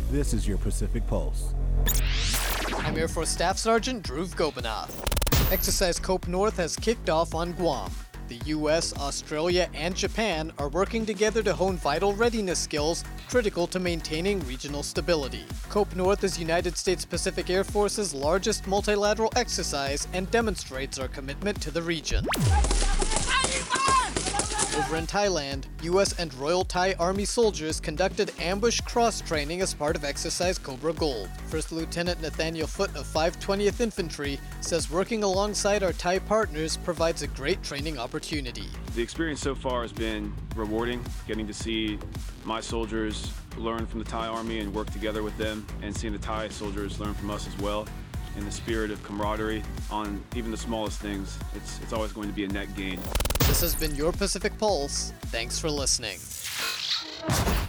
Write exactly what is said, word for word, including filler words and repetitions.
This is your Pacific Pulse. I'm Air Force Staff Sergeant Dhruv Gopinath. Exercise COPE North has kicked off on Guam. The U S, Australia, and Japan are working together to hone vital readiness skills critical to maintaining regional stability. COPE North is United States Pacific Air Force's largest multilateral exercise and demonstrates our commitment to the region. Over in Thailand, U S and Royal Thai Army soldiers conducted ambush cross training as part of Exercise Cobra Gold. First Lieutenant Nathaniel Foote of five twentieth Infantry says working alongside our Thai partners provides a great training opportunity. The experience so far has been rewarding, getting to see my soldiers learn from the Thai Army and work together with them, and seeing the Thai soldiers learn from us as well. In the spirit of camaraderie on even the smallest things, it's, it's always going to be a net gain. This has been your Pacific Pulse. Thanks for listening.